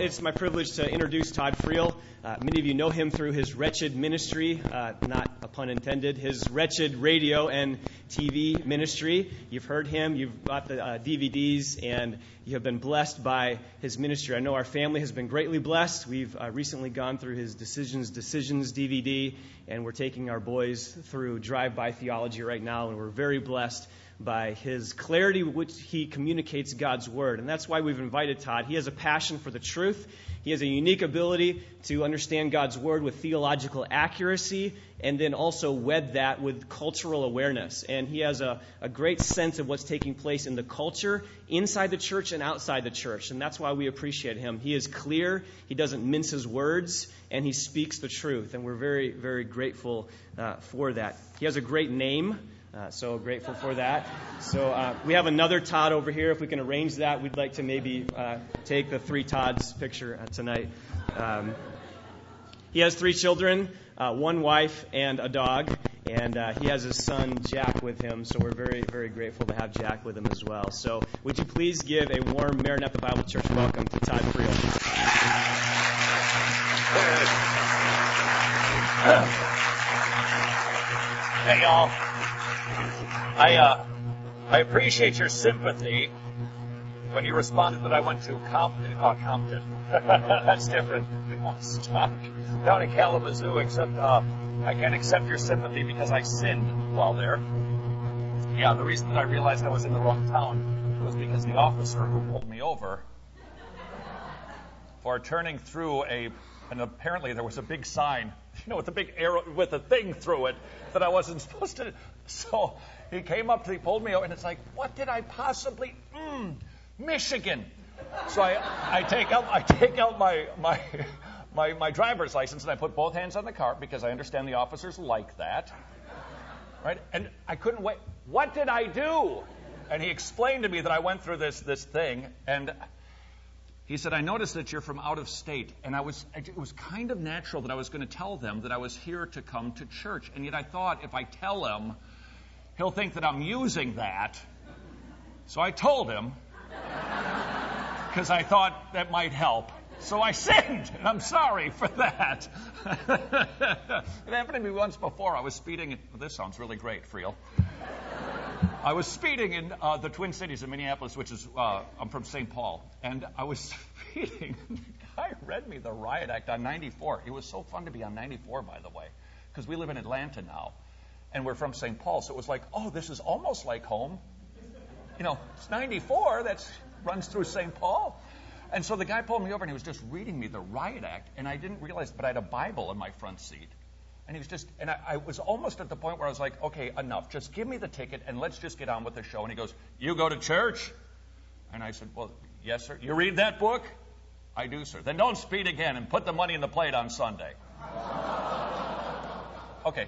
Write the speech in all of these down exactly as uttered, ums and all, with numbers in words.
It's my privilege to introduce Todd Friel. Uh, many of you know him through his Wretched ministry, uh, not a pun intended, his Wretched radio and T V ministry. You've heard him, you've bought the uh, D V Ds, and you have been blessed by his ministry. I know our family has been greatly blessed. We've uh, recently gone through his Decisions, Decisions D V D, and we're taking our boys through Drive-By Theology right now, and we're very blessed by his clarity with which he communicates God's Word. And that's why we've invited Todd. He has a passion for the truth. He has a unique ability to understand God's Word with theological accuracy and then also wed that with cultural awareness. And he has a, a great sense of what's taking place in the culture, inside the church and outside the church. And that's why we appreciate him. He is clear. He doesn't mince his words. And he speaks the truth. And we're very, very grateful uh, for that. He has a great name. Uh, so grateful for that. So uh, we have another Todd over here. If we can arrange that, we'd like to maybe uh, take the three Todds picture uh, tonight. Um, he has three children, uh, one wife, and a dog. And uh, he has his son, Jack, with him. So we're very, very grateful to have Jack with him as well. So would you please give a warm Maranatha Bible Church welcome to Todd Friel. Hey, y'all. I uh, I appreciate your sympathy when you responded that I went to Compton. Oh, Compton. That's different. Stop. Down in Kalamazoo, except uh, I can't accept your sympathy because I sinned while there. Yeah, the reason that I realized I was in the wrong town was because the officer who pulled me over for turning through a, and apparently there was a big sign, you know, with a big arrow, with a thing through it that I wasn't supposed to. So he came up to me, pulled me over, and it's like, what did I possibly, mm, Michigan. So I, I take out, I take out my, my, my, my driver's license and I put both hands on the car because I understand the officers like that, right? And I couldn't wait. What did I do? And he explained to me that I went through this, this thing, and he said, I noticed that you're from out of state. And I was, it was kind of natural that I was going to tell them that I was here to come to church. And yet I thought if I tell him, he'll think that I'm using that. So I told him, because I thought that might help. So I sinned, and I'm sorry for that. It happened to me once before. I was speeding. In, well, this sounds really great, Friel. I was speeding in uh, the Twin Cities in Minneapolis, which is, uh, I'm from Saint Paul. And I was speeding. The guy read me the riot act on ninety-four. It was so fun to be on ninety-four, by the way, because we live in Atlanta now. And we're from Saint Paul, so it was like, oh, this is almost like home. You know, it's ninety-four, that runs through Saint Paul. And so the guy pulled me over, and he was just reading me the riot act, and I didn't realize, but I had a Bible in my front seat. And he was just, and I, I was almost at the point where I was like, okay, enough. Just give me the ticket, and let's just get on with the show. And he goes, you go to church? And I said, well, yes, sir. You read that book? I do, sir. Then don't speed again, and put the money in the plate on Sunday. Okay.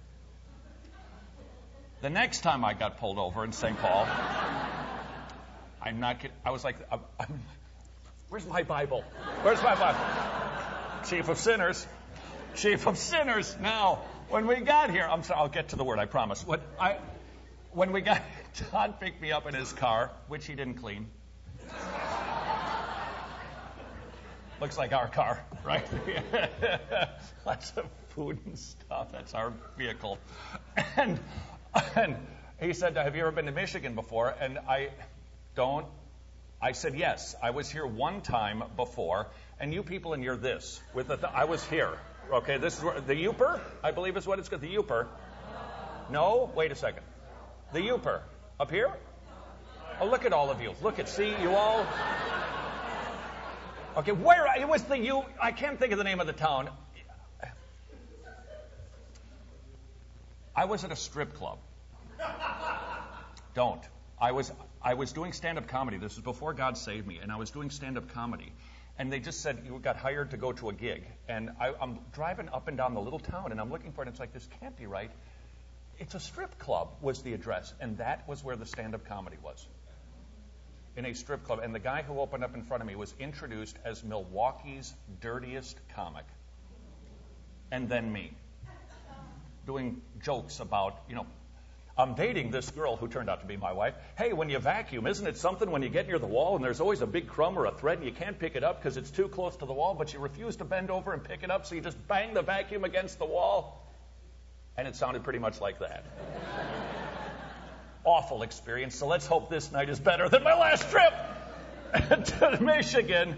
The next time I got pulled over in Saint Paul, I'm not kidding. I was like, I'm, I'm, where's my Bible? Where's my Bible? Chief of sinners. Chief of sinners. Now, when we got here, I'm sorry, I'll get to the word, I promise. When, I, when we got, Todd picked me up in his car, which he didn't clean. Looks like our car, right? Lots of food and stuff. That's our vehicle. And, and he said, have you ever been to Michigan before? And I don't. I said, yes. I was here one time before. And you people in your this. with the th- I was here. Okay, this is where, the Yooper, I believe is what it's called. The Yooper. No? Wait a second. The Yooper. Up here? Oh, look at all of you. Look at, see, you all. Okay, where, it was the U, I can't think of the name of the town. I was at a strip club. Don't. I was, I was doing stand-up comedy. This was before God saved me, and I was doing stand-up comedy. And they just said you got hired to go to a gig. And I, I'm driving up and down the little town, and I'm looking for it, and it's like, this can't be right. It's a strip club was the address, and that was where the stand-up comedy was. In a strip club. And the guy who opened up in front of me was introduced as Milwaukee's dirtiest comic. And then me. Doing jokes about, you know, I'm dating this girl who turned out to be my wife. Hey, when you vacuum, isn't it something when you get near the wall and there's always a big crumb or a thread and you can't pick it up because it's too close to the wall, but you refuse to bend over and pick it up, so you just bang the vacuum against the wall? And it sounded pretty much like that. Awful experience. So let's hope this night is better than my last trip to Michigan.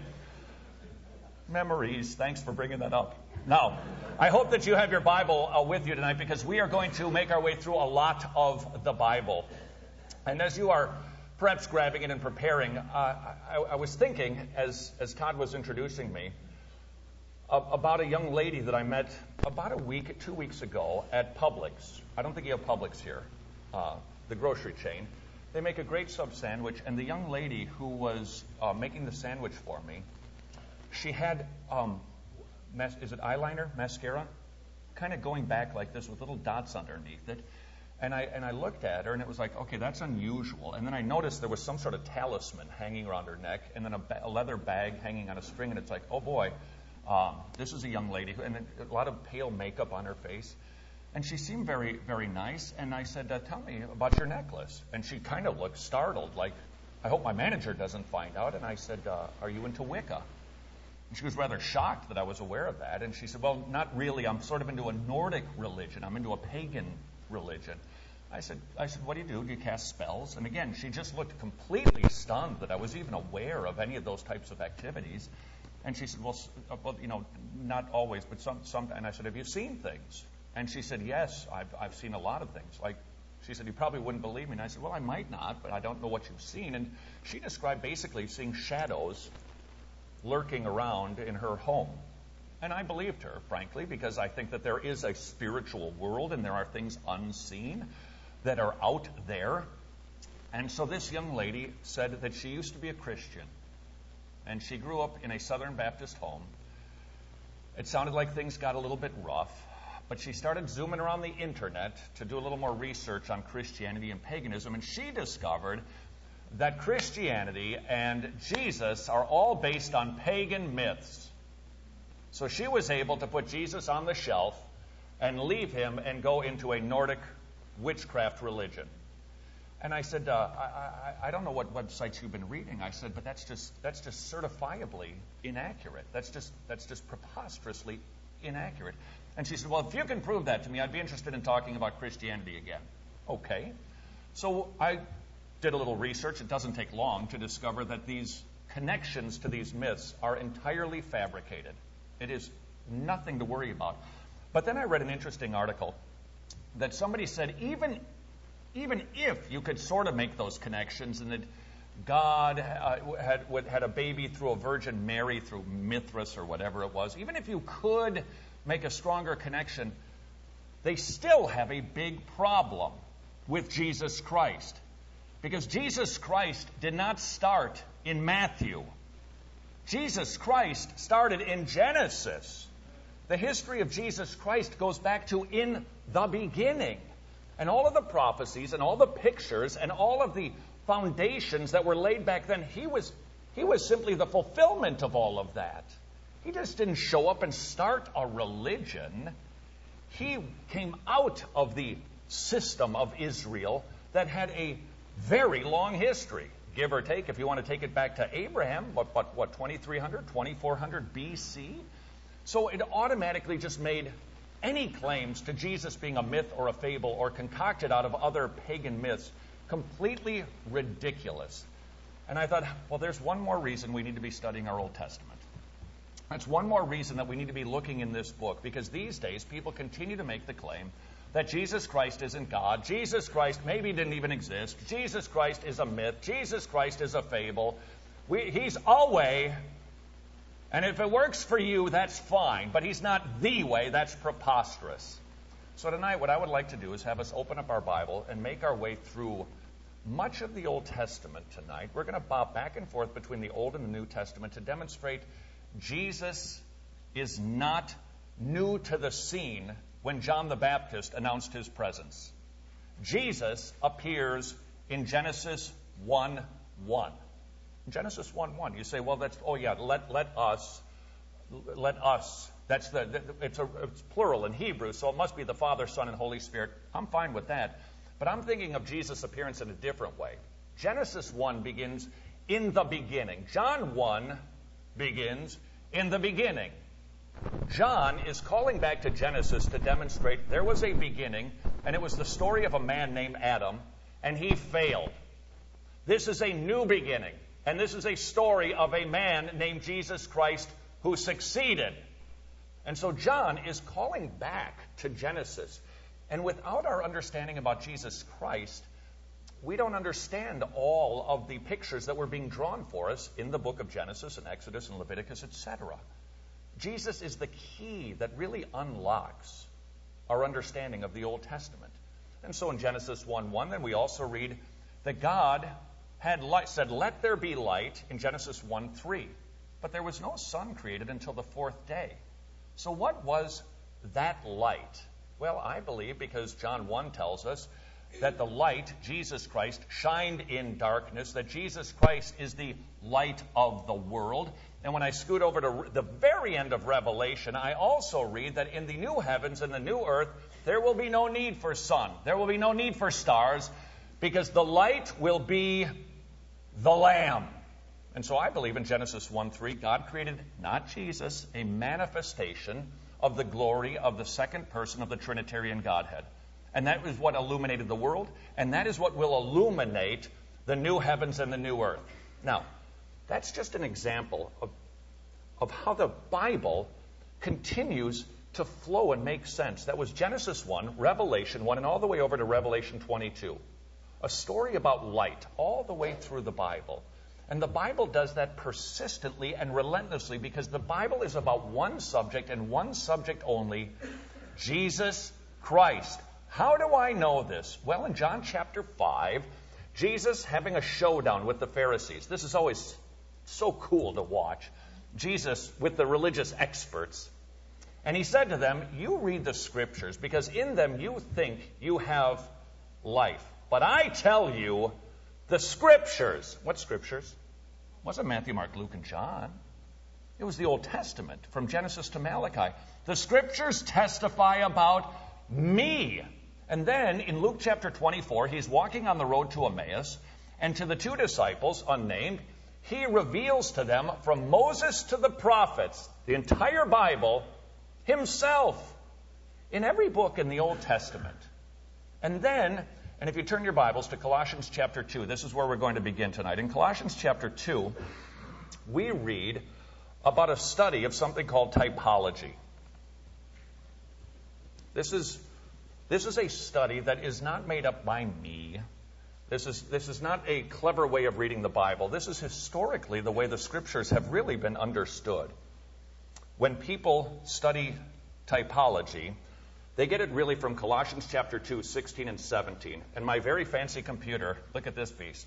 Memories. Thanks for bringing that up. Now, I hope that you have your Bible uh, with you tonight, because we are going to make our way through a lot of the Bible. And as you are perhaps grabbing it and preparing, uh, I, I was thinking, as, as Todd was introducing me, uh, about a young lady that I met about a week, two weeks ago at Publix. I don't think you have Publix here, uh, the grocery chain. They make a great sub sandwich, and the young lady who was uh, making the sandwich for me, she had... Um, Mas- is it eyeliner, mascara, kind of going back like this with little dots underneath it. And I and I looked at her, and it was like, okay, that's unusual. And then I noticed there was some sort of talisman hanging around her neck, and then a, ba- a leather bag hanging on a string. And it's like, oh boy, um, this is a young lady, who, and a lot of pale makeup on her face. And she seemed very, very nice. And I said, uh, tell me about your necklace. And she kind of looked startled, like, I hope my manager doesn't find out. And I said, uh, are you into Wicca? She was rather shocked that I was aware of that. And she said, well, not really. I'm sort of into a Nordic religion. I'm into a pagan religion. I said, I said, what do you do? Do you cast spells? And again, she just looked completely stunned that I was even aware of any of those types of activities. And she said, well, well you know, not always, but some, some. And I said, have you seen things? And she said, yes, I've, I've seen a lot of things. Like, she said, you probably wouldn't believe me. And I said, well, I might not, but I don't know what you've seen. And she described basically seeing shadows lurking around in her home. And I believed her, frankly, because I think that there is a spiritual world and there are things unseen that are out there. And so this young lady said that she used to be a Christian, and she grew up in a Southern Baptist home. It sounded like things got a little bit rough, but she started zooming around the internet to do a little more research on Christianity and paganism, and she discovered that Christianity and Jesus are all based on pagan myths. So she was able to put Jesus on the shelf and leave him and go into a Nordic witchcraft religion. And I said, uh, I, I, I don't know what websites you've been reading. I said, but that's just that's just certifiably inaccurate. That's just that's just preposterously inaccurate. And she said, well, if you can prove that to me, I'd be interested in talking about Christianity again. Okay. So I did a little research. It doesn't take long to discover that these connections to these myths are entirely fabricated. It is nothing to worry about. But then I read an interesting article that somebody said even, even if you could sort of make those connections, and that God uh, had, had a baby through a Virgin Mary, through Mithras or whatever it was, even if you could make a stronger connection, they still have a big problem with Jesus Christ. Because Jesus Christ did not start in Matthew. Jesus Christ started in Genesis. The history of Jesus Christ goes back to in the beginning. And all of the prophecies and all the pictures and all of the foundations that were laid back then, he was, he was simply the fulfillment of all of that. He just didn't show up and start a religion. He came out of the system of Israel that had a very long history, give or take, if you want to take it back to Abraham, what, what, what twenty-three hundred, twenty-four hundred B C? So it automatically just made any claims to Jesus being a myth or a fable or concocted out of other pagan myths completely ridiculous. And I thought, well, there's one more reason we need to be studying our Old Testament. That's one more reason that we need to be looking in this book, because these days people continue to make the claim that Jesus Christ isn't God. Jesus Christ maybe didn't even exist. Jesus Christ is a myth. Jesus Christ is a fable. We, he's a way, and if it works for you, that's fine. But he's not the way. That's preposterous. So tonight, what I would like to do is have us open up our Bible and make our way through much of the Old Testament tonight. We're going to bob back and forth between the Old and the New Testament to demonstrate Jesus is not new to the scene when John the Baptist announced his presence. Jesus appears in Genesis one one. Genesis one one. You say, well, that's, oh yeah, let let us, let us. That's the, the it's a it's plural in Hebrew, so it must be the Father, Son, and Holy Spirit. I'm fine with that. But I'm thinking of Jesus' appearance in a different way. Genesis one begins in the beginning. John one begins in the beginning. John is calling back to Genesis to demonstrate there was a beginning, and it was the story of a man named Adam, and he failed. This is a new beginning, and this is a story of a man named Jesus Christ who succeeded. And so John is calling back to Genesis. And without our understanding about Jesus Christ, we don't understand all of the pictures that were being drawn for us in the book of Genesis and Exodus and Leviticus, et cetera. Jesus is the key that really unlocks our understanding of the Old Testament. And so in Genesis one one, then we also read that God had light, said, "Let there be light," in Genesis one three. But there was no sun created until the fourth day. So what was that light? Well, I believe because John one tells us that the light, Jesus Christ, shined in darkness, that Jesus Christ is the light of the world. And when I scoot over to the very end of Revelation, I also read that in the new heavens and the new earth, there will be no need for sun. There will be no need for stars, because the light will be the Lamb. And so I believe in Genesis one three, God created, not Jesus, a manifestation of the glory of the second person of the Trinitarian Godhead. And that is what illuminated the world, and that is what will illuminate the new heavens and the new earth. Now, that's just an example of, of how the Bible continues to flow and make sense. That was Genesis one, Revelation one, and all the way over to Revelation twenty-two. A story about light all the way through the Bible. And the Bible does that persistently and relentlessly because the Bible is about one subject and one subject only, Jesus Christ. How do I know this? Well, in John chapter five, Jesus having a showdown with the Pharisees. This is always so cool to watch. Jesus with the religious experts. And he said to them, "You read the scriptures because in them you think you have life. But I tell you the scriptures." What scriptures? It wasn't Matthew, Mark, Luke, and John. It was the Old Testament from Genesis to Malachi. The scriptures testify about me. And then in Luke chapter twenty-four, he's walking on the road to Emmaus, and to the two disciples, unnamed, he reveals to them from Moses to the prophets, the entire Bible, himself, in every book in the Old Testament. And then, and if you turn your Bibles to Colossians chapter two, this is where we're going to begin tonight. In Colossians chapter two, we read about a study of something called typology. This is This is a study that is not made up by me. This is, this is not a clever way of reading the Bible. This is historically the way the scriptures have really been understood. When people study typology, they get it really from Colossians chapter two, sixteen and seventeen. And my very fancy computer, look at this beast,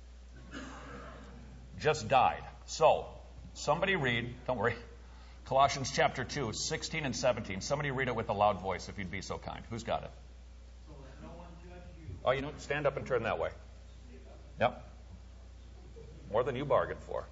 just died. So, somebody read, don't worry, Colossians chapter two, sixteen and seventeen. Somebody read it with a loud voice, if you'd be so kind. Who's got it? So that no one judge you. Oh, you know, stand up and turn that way. Yep. More than you bargained for.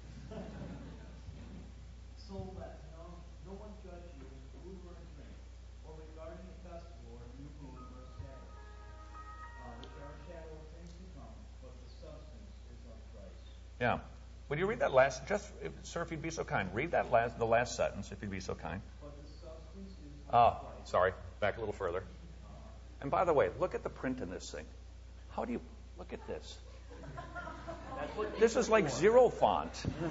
So that no, no one judge you in food or in drink, or regarding a festival or a new moon or a Sabbath, uh, which are a shadow of things to come, but the substance is of Christ. Yeah. Would you read that last, just, if, sir, if you'd be so kind, read that last, the last sentence, if you'd be so kind. But the substance is of Ah, Christ. sorry, back a little further. And by the way, look at the print in this thing. How do you, look at this. This is like zero font.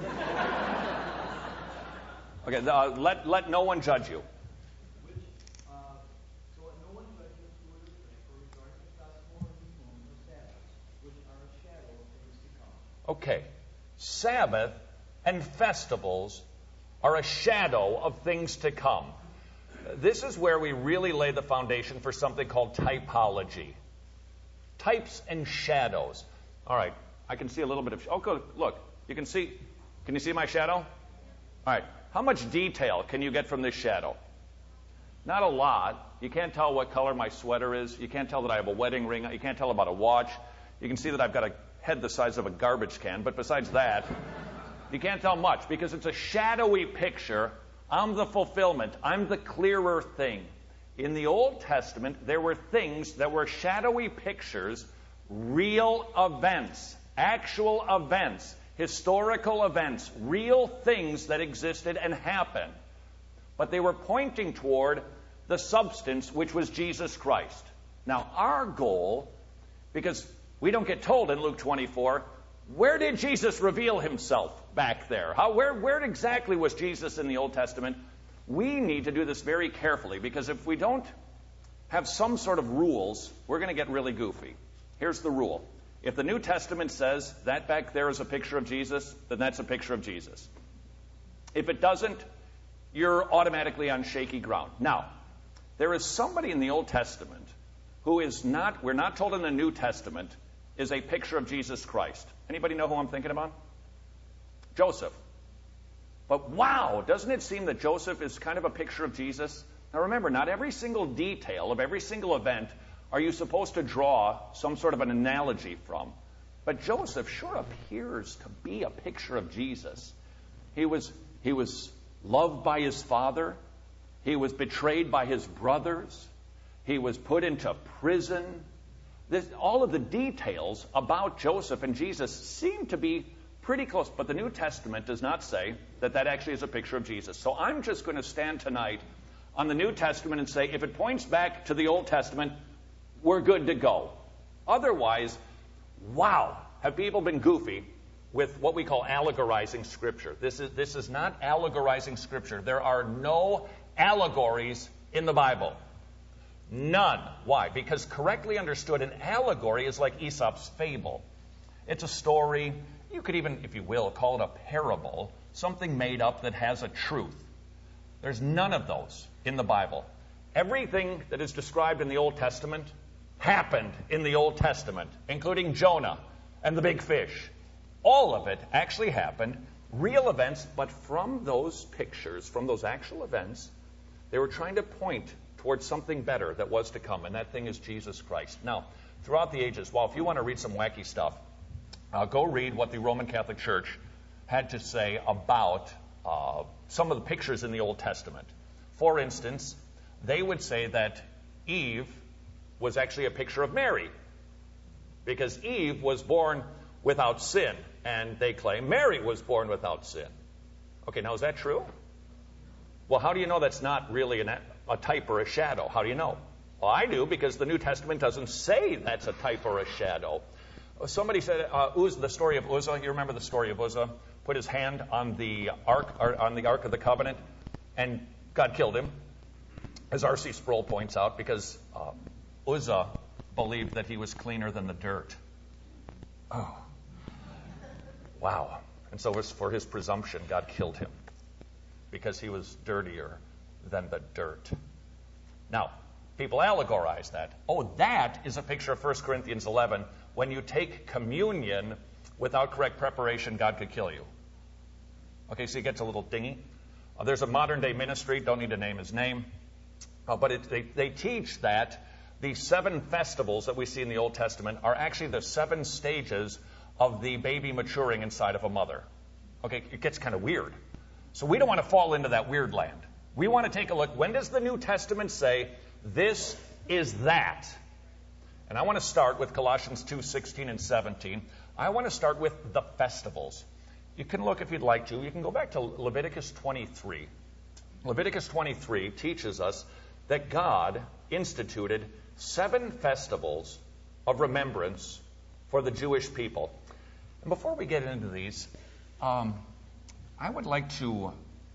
Okay, uh, let, let no one judge you. Which, uh, so that no one judge you in food or drink, or regarding a festival or a new moon or Sabbath, which are a shadow of things to come. Okay. Sabbath and festivals are a shadow of things to come. This is where we really lay the foundation for something called typology. Types and shadows. All right, I can see a little bit of... Okay, look, you can see... Can you see my shadow? All right, how much detail can you get from this shadow? Not a lot. You can't tell what color my sweater is. You can't tell that I have a wedding ring. You can't tell about a watch. You can see that I've got a head the size of a garbage can, but besides that, you can't tell much because it's a shadowy picture. I'm the fulfillment. I'm the clearer thing. In the Old Testament, there were things that were shadowy pictures, real events, actual events, historical events, real things that existed and happened. But they were pointing toward the substance, which was Jesus Christ. Now, our goal, because we don't get told in Luke twenty-four, where did Jesus reveal himself back there? How, where, where exactly was Jesus in the Old Testament? We need to do this very carefully, because if we don't have some sort of rules, we're going to get really goofy. Here's the rule. If the New Testament says that back there is a picture of Jesus, then that's a picture of Jesus. If it doesn't, you're automatically on shaky ground. Now, there is somebody in the Old Testament who is not, we're not told in the New Testament, is a picture of Jesus Christ. Anybody know who I'm thinking about? Joseph. But wow, doesn't it seem that Joseph is kind of a picture of Jesus? Now remember, not every single detail of every single event are you supposed to draw some sort of an analogy from. But Joseph sure appears to be a picture of Jesus. He was, he was loved by his father. He was betrayed by his brothers. He was put into prison. This, all of the details about Joseph and Jesus seem to be pretty close, but the New Testament does not say that that actually is a picture of Jesus. So I'm just going to stand tonight on the New Testament and say, if it points back to the Old Testament, we're good to go. Otherwise, wow, have people been goofy with what we call allegorizing Scripture. This is, this is not allegorizing Scripture. There are no allegories in the Bible. None. Why? Because correctly understood, an allegory is like Aesop's fable. It's a story. You could even, if you will, call it a parable, something made up that has a truth. There's none of those in the Bible. Everything that is described in the Old Testament happened in the Old Testament, including Jonah and the big fish. All of it actually happened, real events, but from those pictures, from those actual events, they were trying to point towards something better that was to come, and that thing is Jesus Christ. Now, throughout the ages, well, if you want to read some wacky stuff, Uh, go read what the Roman Catholic Church had to say about uh, some of the pictures in the Old Testament. For instance, they would say that Eve was actually a picture of Mary, because Eve was born without sin, and they claim Mary was born without sin. Okay, now is that true? Well, how do you know that's not really an, a type or a shadow? How do you know? Well, I do, because the New Testament doesn't say that's a type or a shadow. Somebody said, uh, Uz, the story of Uzzah. You remember the story of Uzzah? Put his hand on the ark, or on the Ark of the Covenant, and God killed him, as R C Sproul points out, because uh, Uzzah believed that he was cleaner than the dirt. Oh, wow! And so, was for his presumption, God killed him because he was dirtier than the dirt. Now, people allegorize that. Oh, that is a picture of First Corinthians eleven. When you take communion without correct preparation, God could kill you. Okay, so it gets a little dingy. Uh, there's a modern-day ministry, don't need to name his name, uh, but it, they, they teach that the seven festivals that we see in the Old Testament are actually the seven stages of the baby maturing inside of a mother. Okay, it gets kind of weird. So we don't want to fall into that weird land. We want to take a look. When does the New Testament say, this is that? And I want to start with Colossians two sixteen and seventeen. I want to start with the festivals. You can look, if you'd like to, you can go back to Leviticus twenty-three. Leviticus twenty-three teaches us that God instituted seven festivals of remembrance for the Jewish people. And before we get into these, um, I would like to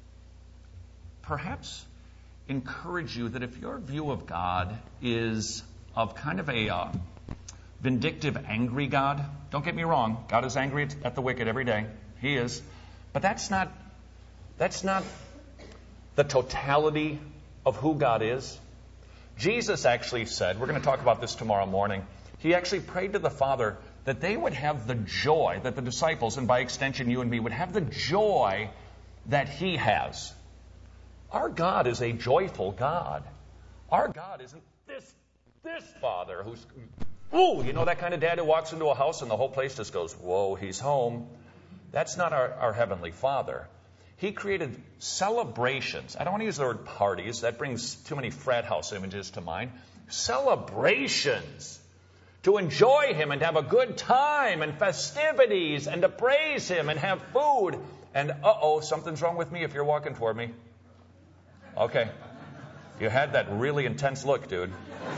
perhaps encourage you that if your view of God is of kind of a uh, vindictive, angry God. Don't get me wrong. God is angry at the wicked every day. He is. But that's not, that's not the totality of who God is. Jesus actually said, we're going to talk about this tomorrow morning, he actually prayed to the Father that they would have the joy, that the disciples, and by extension you and me, would have the joy that he has. Our God is a joyful God. Our God isn't this This father who's, ooh, you know that kind of dad who walks into a house and the whole place just goes, whoa, he's home. That's not our, our heavenly Father. He created celebrations. I don't want to use the word parties. That brings too many frat house images to mind. Celebrations. To enjoy him and have a good time and festivities and to praise him and have food. And uh-oh, something's wrong with me if you're walking toward me. Okay. You had that really intense look, dude.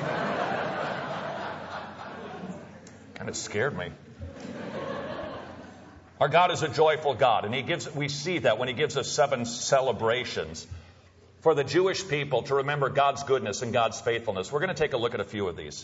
Kind of scared me. Our God is a joyful God, and he gives, we see that when he gives us seven celebrations for the Jewish people to remember God's goodness and God's faithfulness. We're going to take a look at a few of these.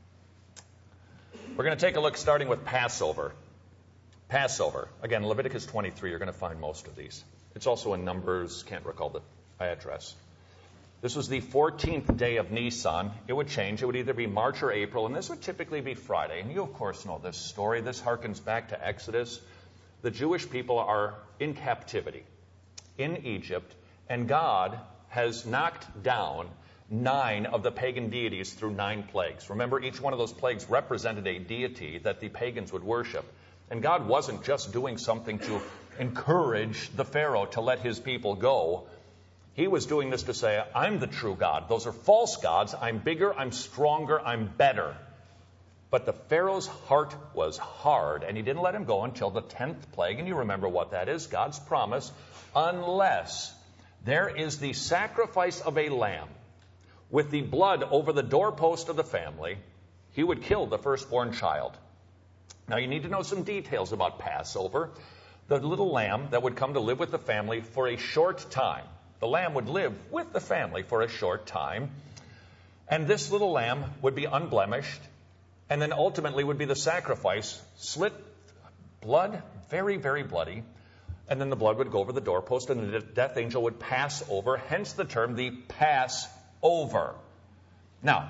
We're going to take a look starting with Passover. Passover. Again, Leviticus twenty-three, you're going to find most of these. It's also in Numbers, can't recall the address. This was the fourteenth day of Nisan. It would change. It would either be March or April, and this would typically be Friday. And you, of course, know this story. This harkens back to Exodus. The Jewish people are in captivity in Egypt, and God has knocked down nine of the pagan deities through nine plagues. Remember, each one of those plagues represented a deity that the pagans would worship. And God wasn't just doing something to encourage the Pharaoh to let his people go. He was doing this to say, I'm the true God. Those are false gods. I'm bigger, I'm stronger, I'm better. But the Pharaoh's heart was hard, and he didn't let him go until the tenth plague. And you remember what that is, God's promise, unless there is the sacrifice of a lamb with the blood over the doorpost of the family, he would kill the firstborn child. Now, you need to know some details about Passover. The little lamb that would come to live with the family for a short time. The lamb would live with the family for a short time. And this little lamb would be unblemished. And then ultimately would be the sacrifice, slit blood, very, very bloody. And then the blood would go over the doorpost and the death angel would pass over, hence the term the Passover. Now,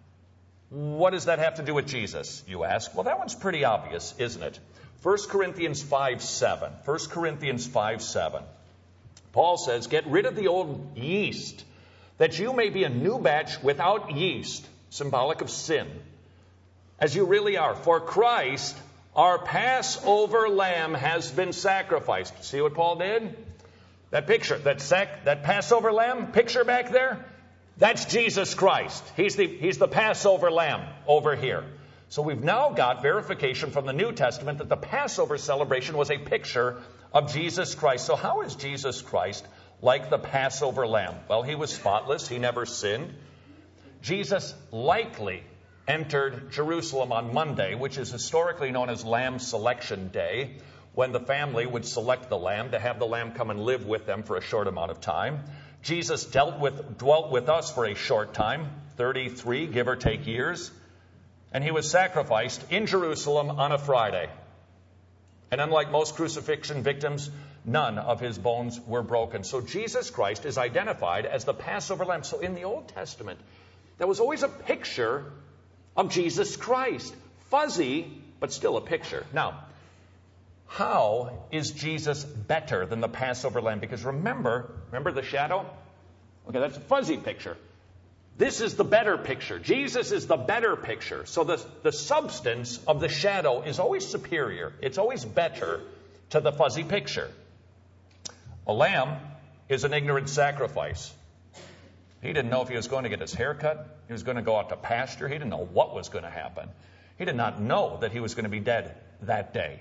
what does that have to do with Jesus, you ask? Well, that one's pretty obvious, isn't it? First Corinthians five seven. First Corinthians five seven. Paul says, get rid of the old yeast, that you may be a new batch without yeast, symbolic of sin, as you really are. For Christ, our Passover lamb, has been sacrificed. See what Paul did? That picture, that sac, that Passover lamb picture back there, that's Jesus Christ. He's the, he's the Passover lamb over here. So we've now got verification from the New Testament that the Passover celebration was a picture of Jesus Christ. So how is Jesus Christ like the Passover lamb? Well, he was spotless. He never sinned. Jesus likely entered Jerusalem on Monday, which is historically known as Lamb Selection Day, when the family would select the lamb to have the lamb come and live with them for a short amount of time. Jesus dealt with, dwelt with us for a short time, thirty-three, give or take, years. And he was sacrificed in Jerusalem on a Friday. And unlike most crucifixion victims, none of his bones were broken. So Jesus Christ is identified as the Passover lamb. So in the Old Testament, there was always a picture of Jesus Christ. Fuzzy, but still a picture. Now, how is Jesus better than the Passover lamb? Because remember, remember the shadow? Okay, that's a fuzzy picture. This is the better picture. Jesus is the better picture. So the, the substance of the shadow is always superior. It's always better to the fuzzy picture. A lamb is an ignorant sacrifice. He didn't know if he was going to get his hair cut. He was going to go out to pasture. He didn't know what was going to happen. He did not know that he was going to be dead that day.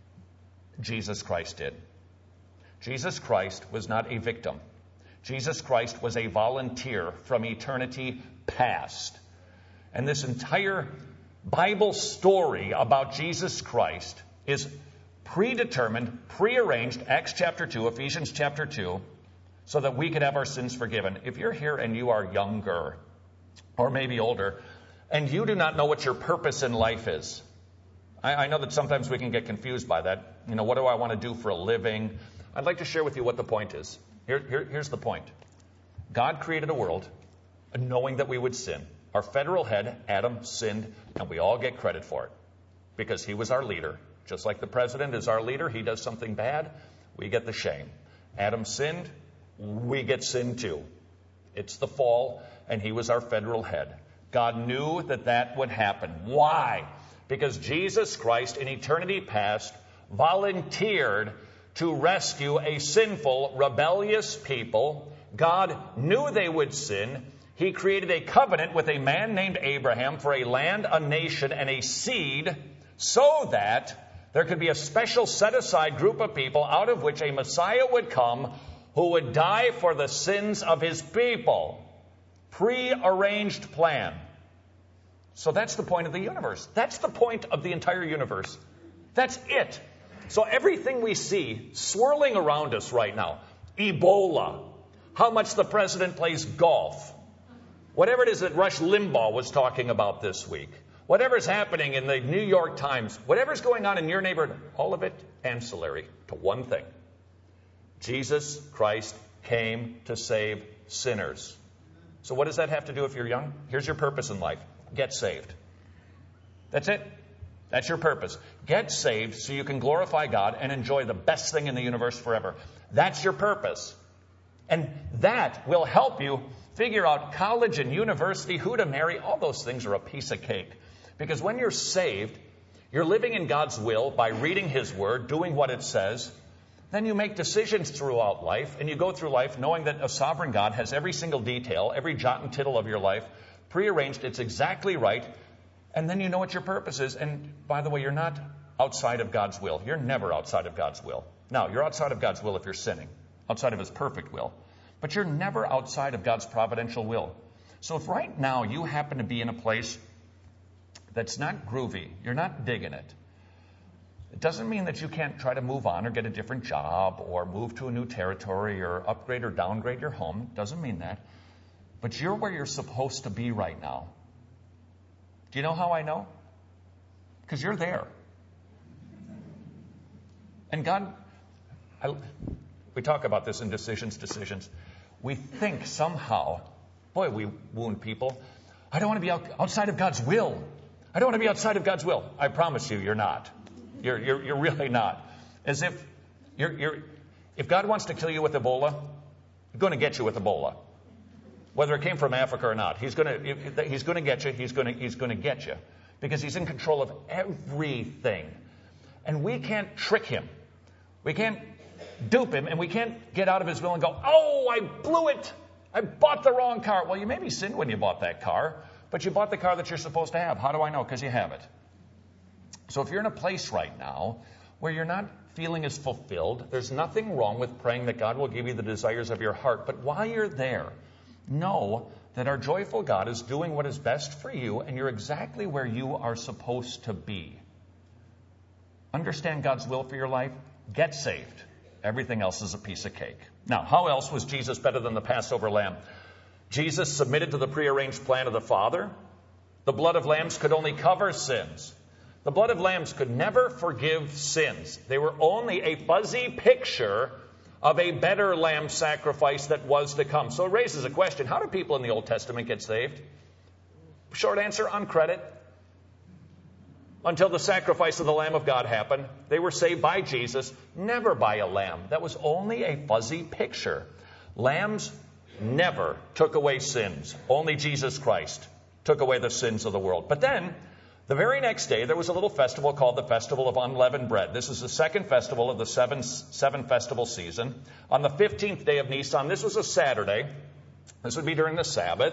Jesus Christ did. Jesus Christ was not a victim. Jesus Christ was a volunteer from eternity past. And this entire Bible story about Jesus Christ is predetermined, prearranged, Acts chapter two, Ephesians chapter two, so that we could have our sins forgiven. If you're here and you are younger, or maybe older, and you do not know what your purpose in life is, I, I know that sometimes we can get confused by that. You know, what do I want to do for a living? I'd like to share with you what the point is. Here, here, here's the point. God created a world knowing that we would sin. Our federal head, Adam, sinned, and we all get credit for it because he was our leader. Just like the president is our leader, he does something bad, we get the shame. Adam sinned, we get sin too. It's the fall, and he was our federal head. God knew that that would happen. Why? Because Jesus Christ in eternity past volunteered to rescue a sinful, rebellious people. God knew they would sin. He created a covenant with a man named Abraham for a land, a nation, and a seed so that there could be a special set-aside group of people out of which a Messiah would come who would die for the sins of his people. Pre-arranged plan. So that's the point of the universe. That's the point of the entire universe. That's it. So everything we see swirling around us right now, Ebola, how much the president plays golf, whatever it is that Rush Limbaugh was talking about this week, whatever's happening in the New York Times, whatever's going on in your neighborhood, all of it ancillary to one thing. Jesus Christ came to save sinners. So what does that have to do if you're young? Here's your purpose in life. Get saved. That's it. That's your purpose. Get saved so you can glorify God and enjoy the best thing in the universe forever. That's your purpose. And that will help you figure out college and university, who to marry. All those things are a piece of cake. Because when you're saved, you're living in God's will by reading His Word, doing what it says. Then you make decisions throughout life, and you go through life knowing that a sovereign God has every single detail, every jot and tittle of your life prearranged. It's exactly right. And then you know what your purpose is. And by the way, you're not outside of God's will. You're never outside of God's will. Now, you're outside of God's will if you're sinning, outside of His perfect will. But you're never outside of God's providential will. So if right now you happen to be in a place that's not groovy, you're not digging it, it doesn't mean that you can't try to move on or get a different job or move to a new territory or upgrade or downgrade your home. It doesn't mean that. But you're where you're supposed to be right now. Do you know how I know? Because you're there. And God, I, we talk about this in Decisions, Decisions. We think somehow, boy, we wound people. I don't want to be out, outside of God's will. I don't want to be outside of God's will. I promise you, you're not. You're, you're, you're really not. As if you're, you're, if God wants to kill you with Ebola, He's going to get you with Ebola. Whether it came from Africa or not, He's going to, he's going to get you. He's going to, he's going to get you. Because He's in control of everything. And we can't trick Him. We can't dupe Him, and we can't get out of His will and go, oh, I blew it. I bought the wrong car. Well, you maybe sinned when you bought that car, but you bought the car that you're supposed to have. How do I know? Because you have it. So if you're in a place right now where you're not feeling as fulfilled, there's nothing wrong with praying that God will give you the desires of your heart. But while you're there, know that our joyful God is doing what is best for you, and you're exactly where you are supposed to be. Understand God's will for your life. Get saved. Everything else is a piece of cake. Now, how else was Jesus better than the Passover lamb? Jesus submitted to the prearranged plan of the Father. The blood of lambs could only cover sins. The blood of lambs could never forgive sins. They were only a fuzzy picture of a better lamb sacrifice that was to come. So it raises a question. How do people in the Old Testament get saved? Short answer, on credit. Until the sacrifice of the Lamb of God happened, they were saved by Jesus, never by a lamb. That was only a fuzzy picture. Lambs never took away sins. Only Jesus Christ took away the sins of the world. But then, the very next day, there was a little festival called the Festival of Unleavened Bread. This is the second festival of the seven, seven festival season. On the fifteenth day of Nisan, this was a Saturday. This would be during the Sabbath.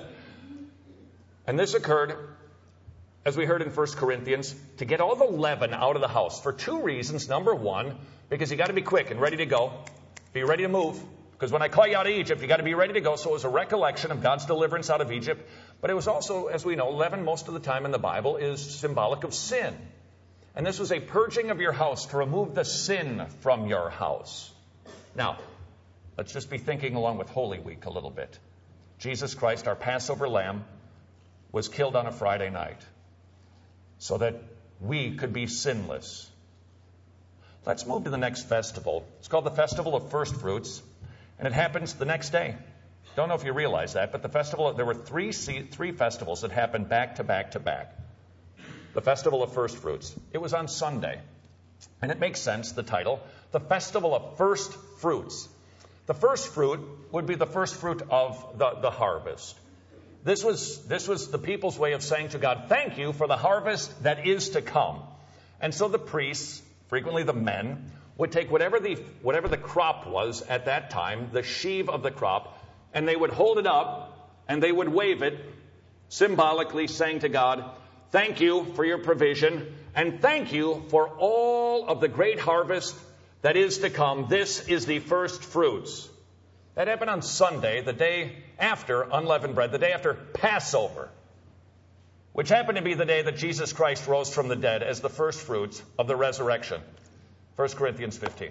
And this occurred, as we heard in First Corinthians, to get all the leaven out of the house for two reasons. Number one, because you got to be quick and ready to go. Be ready to move. Because when I call you out of Egypt, you got to be ready to go. So it was a recollection of God's deliverance out of Egypt. But it was also, as we know, leaven most of the time in the Bible is symbolic of sin. And this was a purging of your house to remove the sin from your house. Now, let's just be thinking along with Holy Week a little bit. Jesus Christ, our Passover lamb, was killed on a Friday night so that we could be sinless. Let's move to the next festival. It's called the Festival of First Fruits. And it happens the next day. Don't know if you realize that, but the festival, there were three three festivals that happened back to back to back. The Festival of First Fruits. It was on Sunday. And it makes sense, the title, the Festival of First Fruits. The first fruit would be the first fruit of the, the harvest. This was, this was the people's way of saying to God, thank you for the harvest that is to come. And so the priests, frequently the men, would take whatever the, whatever the crop was at that time, the sheaf of the crop, and they would hold it up and they would wave it, symbolically saying to God, thank you for your provision, and thank you for all of the great harvest that is to come. This is the first fruits. That happened on Sunday, the day after unleavened bread, the day after Passover, which happened to be the day that Jesus Christ rose from the dead as the first fruits of the resurrection. First Corinthians fifteen.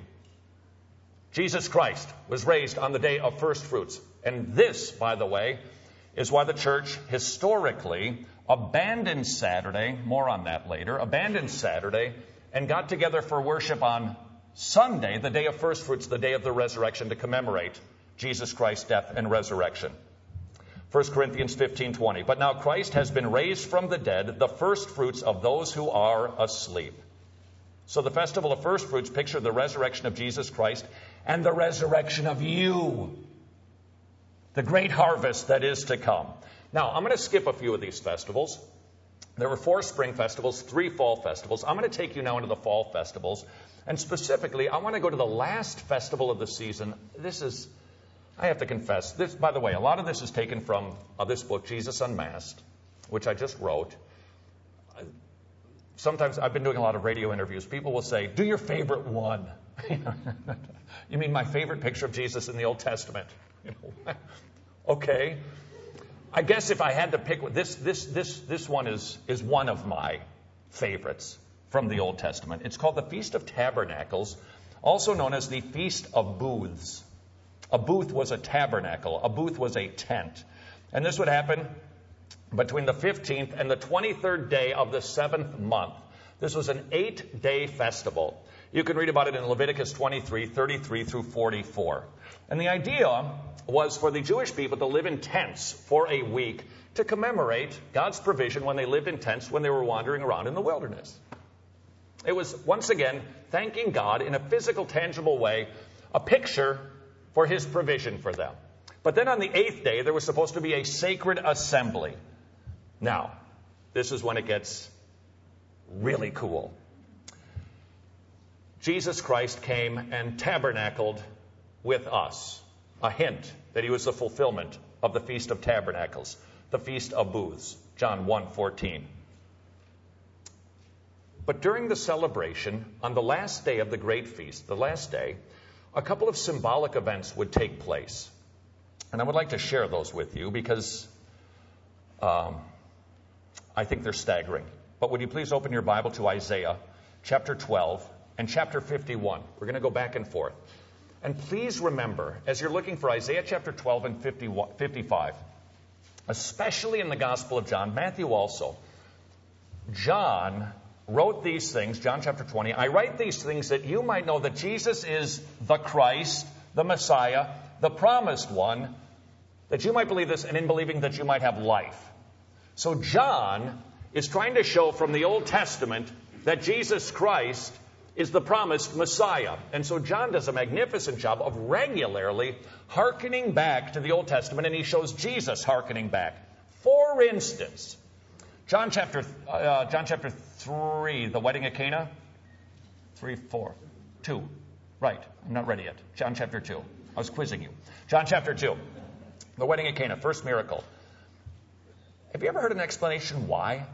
Jesus Christ was raised on the day of first fruits. And this, by the way, is why the church historically abandoned Saturday, more on that later, abandoned Saturday and got together for worship on Sunday, the day of first fruits, the day of the resurrection, to commemorate Jesus Christ's death and resurrection. First Corinthians fifteen twenty. But now Christ has been raised from the dead, the first fruits of those who are asleep. So the festival of first fruits pictured the resurrection of Jesus Christ and the resurrection of you. The great harvest that is to come. Now, I'm going to skip a few of these festivals. There were four spring festivals, three fall festivals. I'm going to take you now into the fall festivals. And specifically, I want to go to the last festival of the season. This is, I have to confess, this, by the way, a lot of this is taken from uh, this book, Jesus Unmasked, which I just wrote. Sometimes I've been doing a lot of radio interviews. People will say, do your favorite one. You mean my favorite picture of Jesus in the Old Testament? You know, okay. I guess if I had to pick, this this this this one is is one of my favorites from the Old Testament. It's called the Feast of Tabernacles, also known as the Feast of Booths. A booth was a tabernacle. A booth was a tent. And this would happen between the fifteenth and the twenty-third day of the seventh month. This was an eight-day festival. You can read about it in Leviticus twenty-three, thirty-three through forty-four. And the idea was for the Jewish people to live in tents for a week to commemorate God's provision when they lived in tents when they were wandering around in the wilderness. It was, once again, thanking God in a physical, tangible way, a picture for his provision for them. But then on the eighth day, there was supposed to be a sacred assembly. Now, this is when it gets really cool. Jesus Christ came and tabernacled with us. A hint that he was the fulfillment of the Feast of Tabernacles, the Feast of Booths, John one fourteen. But during the celebration, on the last day of the great feast, the last day, a couple of symbolic events would take place. And I would like to share those with you because um, I think they're staggering. But would you please open your Bible to Isaiah chapter twelve and chapter fifty-one. We're going to go back and forth. And please remember, as you're looking for Isaiah chapter twelve and fifty-five, especially in the Gospel of John, Matthew also, John wrote these things, John chapter twenty, I write these things that you might know that Jesus is the Christ, the Messiah, the promised one, that you might believe this, and in believing that you might have life. So John is trying to show from the Old Testament that Jesus Christ is the promised Messiah. And so John does a magnificent job of regularly hearkening back to the Old Testament, and he shows Jesus hearkening back. For instance, John chapter uh, John chapter three, the wedding at Cana. Three, four, two. Right. I'm not ready yet. John chapter two. I was quizzing you. John chapter two, the wedding at Cana, first miracle. Have you ever heard an explanation why?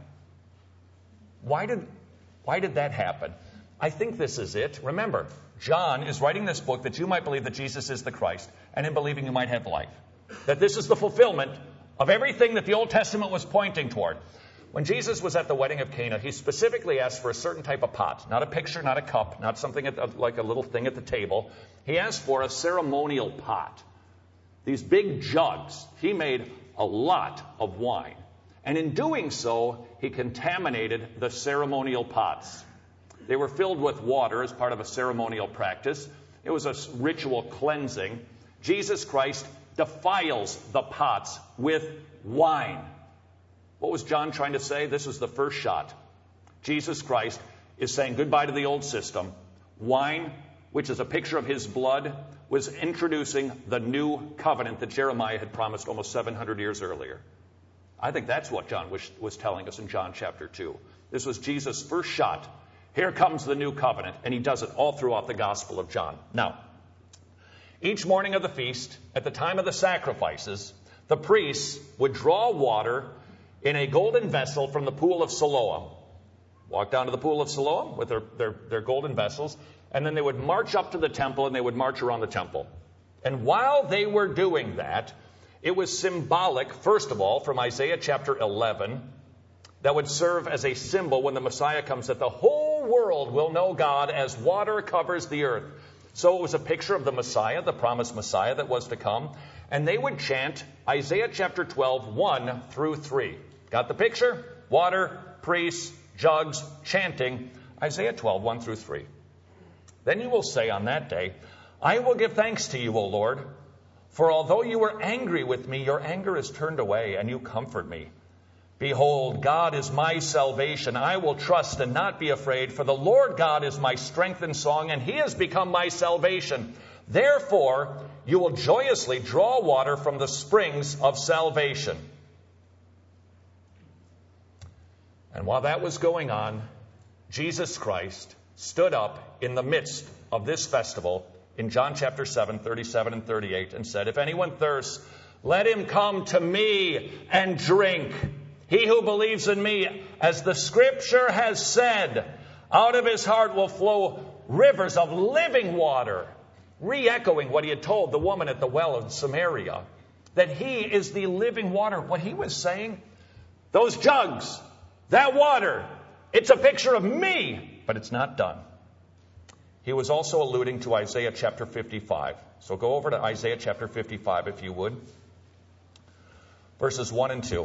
Why did why did that happen? I think this is it. Remember, John is writing this book that you might believe that Jesus is the Christ, and in believing you might have life. That this is the fulfillment of everything that the Old Testament was pointing toward. When Jesus was at the wedding of Cana, he specifically asked for a certain type of pot. Not a picture, not a cup, not something at the, like a little thing at the table. He asked for a ceremonial pot. These big jugs. He made a lot of wine. And in doing so, he contaminated the ceremonial pots. They were filled with water as part of a ceremonial practice. It was a ritual cleansing. Jesus Christ defiles the pots with wine. What was John trying to say? This was the first shot. Jesus Christ is saying goodbye to the old system. Wine, which is a picture of his blood, was introducing the new covenant that Jeremiah had promised almost seven hundred years earlier. I think that's what John was, was telling us in John chapter two. This was Jesus' first shot Here comes the new covenant. And he does it all throughout the Gospel of John. Now, each morning of the feast, at the time of the sacrifices, the priests would draw water in a golden vessel from the pool of Siloam. Walk down to the pool of Siloam with their, their, their golden vessels, and then they would march up to the temple and they would march around the temple. And while they were doing that, it was symbolic, first of all, from Isaiah chapter eleven, that would serve as a symbol when the Messiah comes, that the whole world will know God as water covers the earth. So it was a picture of the Messiah, the promised Messiah that was to come. And they would chant Isaiah chapter twelve, one through three. Got the picture? Water, priests, jugs, chanting. Isaiah twelve, one through three. Then you will say on that day, I will give thanks to you, O Lord, for although you were angry with me, your anger is turned away, and you comfort me. Behold, God is my salvation. I will trust and not be afraid, for the Lord God is my strength and song, and he has become my salvation. Therefore, you will joyously draw water from the springs of salvation. And while that was going on, Jesus Christ stood up in the midst of this festival in John chapter seven, thirty-seven and thirty-eight, and said, if anyone thirsts, let him come to me and drink. He who believes in me, as the scripture has said, out of his heart will flow rivers of living water. Re-echoing what he had told the woman at the well of Samaria, that he is the living water. What he was saying, those jugs, that water, it's a picture of me, but it's not done. He was also alluding to Isaiah chapter fifty-five. So go over to Isaiah chapter fifty-five, if you would. Verses one and two.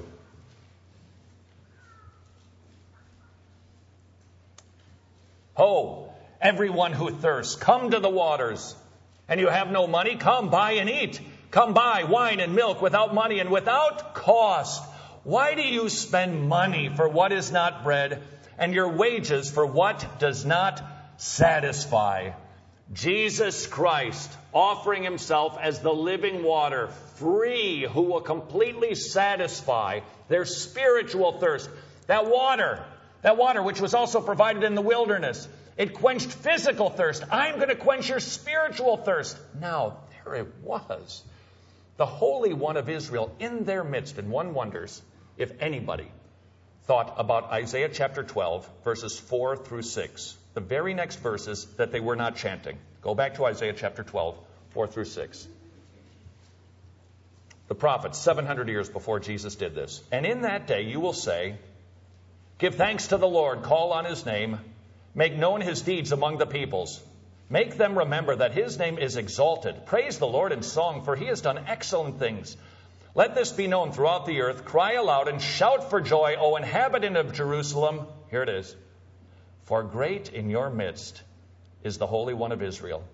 Ho, everyone who thirsts, come to the waters. And you have no money, come buy and eat. Come buy wine and milk without money and without cost. Why do you spend money for what is not bread, and your wages for what does not satisfy? Jesus Christ offering himself as the living water, free, who will completely satisfy their spiritual thirst. That water, that water which was also provided in the wilderness, it quenched physical thirst. I'm going to quench your spiritual thirst. Now, there it was. The Holy One of Israel in their midst. And one wonders if anybody thought about Isaiah chapter twelve, verses four through six. The very next verses that they were not chanting. Go back to Isaiah chapter twelve, four through six. The prophets, seven hundred years before Jesus did this. And in that day you will say, give thanks to the Lord, call on his name, make known his deeds among the peoples. Make them remember that his name is exalted. Praise the Lord in song, for he has done excellent things. Let this be known throughout the earth. Cry aloud and shout for joy, O inhabitant of Jerusalem. Here it is. For great in your midst is the Holy One of Israel.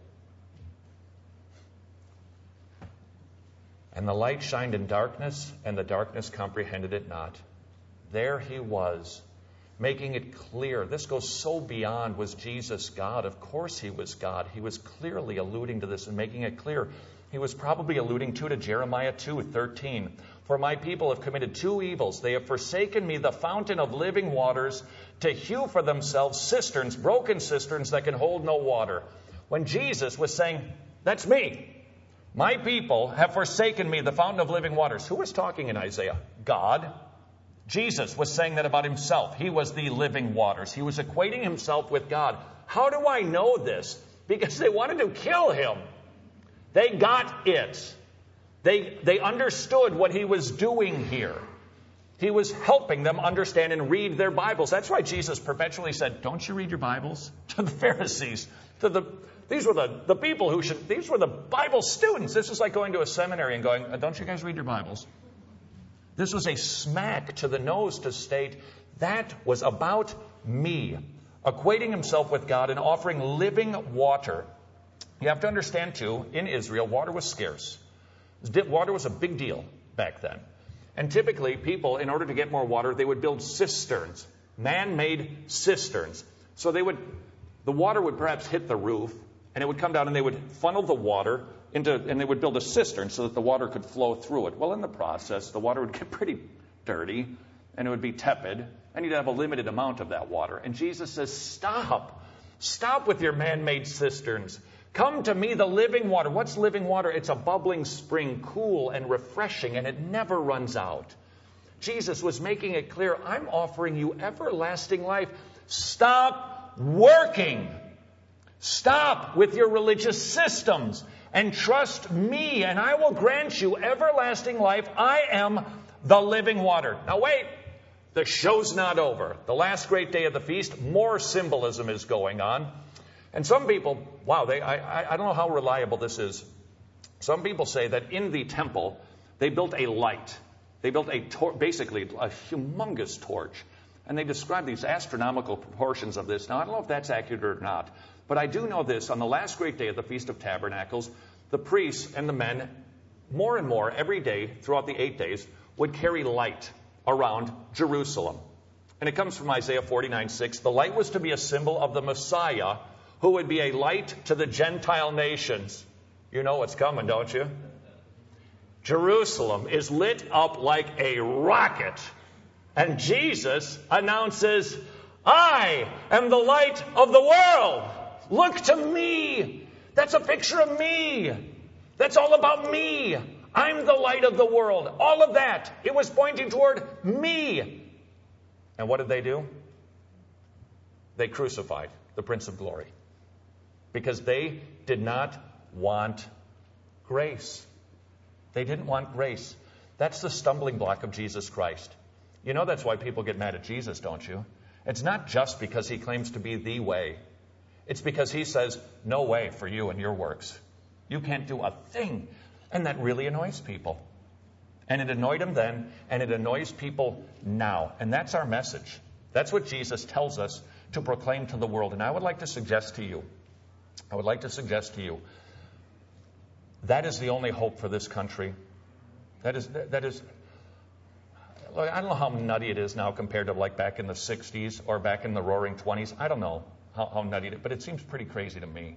And the light shined in darkness, and the darkness comprehended it not. There he was, making it clear. This goes so beyond, was Jesus God? Of course he was God. He was clearly alluding to this and making it clear. He was probably alluding to, to Jeremiah two thirteen. For my people have committed two evils. They have forsaken me, the fountain of living waters, to hew for themselves cisterns, broken cisterns that can hold no water. When Jesus was saying, that's me. My people have forsaken me, the fountain of living waters. Who was talking in Isaiah? God. Jesus was saying that about himself. He was the living waters. He was equating himself with God. How do I know this? Because they wanted to kill him. They got it. They, they understood what he was doing here. He was helping them understand and read their Bibles. That's why Jesus perpetually said, don't you read your Bibles? To the Pharisees. To the These were the, the people who should, these were the Bible students. This is like going to a seminary and going, don't you guys read your Bibles? This was a smack to the nose to state that was about me, equating himself with God and offering living water. You have to understand, too, in Israel, water was scarce. Water was a big deal back then. And typically, people, in order to get more water, they would build cisterns, man-made cisterns. So they would, the water would perhaps hit the roof, and it would come down, and they would funnel the water into, and they would build a cistern so that the water could flow through it. Well, in the process, the water would get pretty dirty, and it would be tepid, I need to have a limited amount of that water. And Jesus says, stop. Stop with your man-made cisterns. Come to me, the living water. What's living water? It's a bubbling spring, cool and refreshing, and it never runs out. Jesus was making it clear, I'm offering you everlasting life. Stop working. Stop with your religious systems and trust me, and I will grant you everlasting life. I am the living water. Now wait. The show's not over. The last great day of the feast, more symbolism is going on. And some people, wow, they, I, I don't know how reliable this is. Some people say that in the temple, they built a light. They built a tor- basically a humongous torch. And they describe these astronomical proportions of this. Now, I don't know if that's accurate or not. But I do know this. On the last great day of the Feast of Tabernacles, the priests and the men, more and more every day throughout the eight days, would carry light around Jerusalem. And it comes from Isaiah forty-nine six. The light was to be a symbol of the Messiah, who would be a light to the Gentile nations. You know what's coming, don't you? Jerusalem is lit up like a rocket. And Jesus announces, I am the light of the world. Look to me. That's a picture of me. That's all about me. I'm the light of the world. All of that, it was pointing toward me. And what did they do? They crucified the Prince of Glory. Because they did not want grace. They didn't want grace. That's the stumbling block of Jesus Christ. You know that's why people get mad at Jesus, don't you? It's not just because he claims to be the way. It's because he says, no way for you and your works. You can't do a thing. And that really annoys people. And it annoyed him then, and it annoys people now. And that's our message. That's what Jesus tells us to proclaim to the world. And I would like to suggest to you, I would like to suggest to you, that is the only hope for this country. That is, that is, I don't know how nutty it is now compared to like back in the sixties or back in the roaring twenties. I don't know how, how nutty it is, but it seems pretty crazy to me.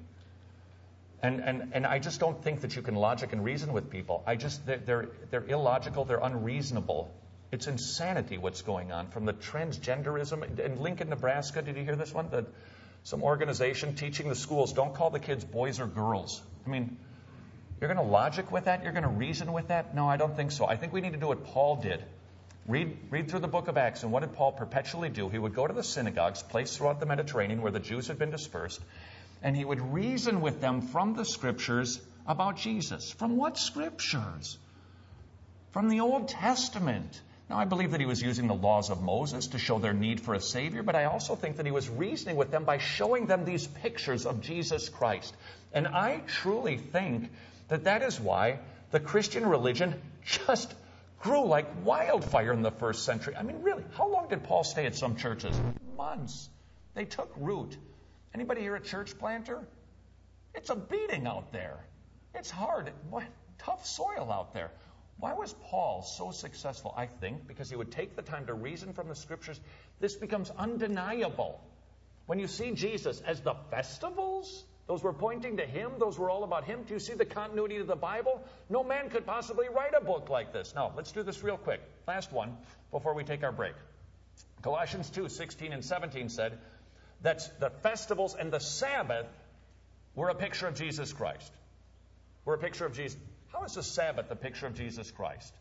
And, and, and I just don't think that you can logic and reason with people. I just, they're, they're, they're illogical, they're unreasonable. It's insanity what's going on. From the transgenderism in Lincoln, Nebraska, did you hear this one? The, some organization teaching the schools, don't call the kids boys or girls. I mean, you're going to logic with that? You're going to reason with that? No, I don't think so. I think we need to do what Paul did. Read, read through the book of Acts, and what did Paul perpetually do? He would go to the synagogues placed throughout the Mediterranean where the Jews had been dispersed, and he would reason with them from the Scriptures about Jesus. From what Scriptures? From the Old Testament. Now, I believe that he was using the laws of Moses to show their need for a Savior, but I also think that he was reasoning with them by showing them these pictures of Jesus Christ. And I truly think that that is why the Christian religion just grew like wildfire in the first century. I mean, really, how long did Paul stay at some churches? Months. They took root. Anybody here a church planter? It's a beating out there. It's hard. What tough soil out there. Why was Paul so successful? I think because he would take the time to reason from the Scriptures. This becomes undeniable. When you see Jesus as the festivals, those were pointing to him. Those were all about him. Do you see the continuity of the Bible? No man could possibly write a book like this. Now, let's do this real quick. Last one before we take our break. Colossians two, sixteen and seventeen said that the festivals and the Sabbath were a picture of Jesus Christ. Were a picture of Jesus. How is the Sabbath a picture of Jesus Christ?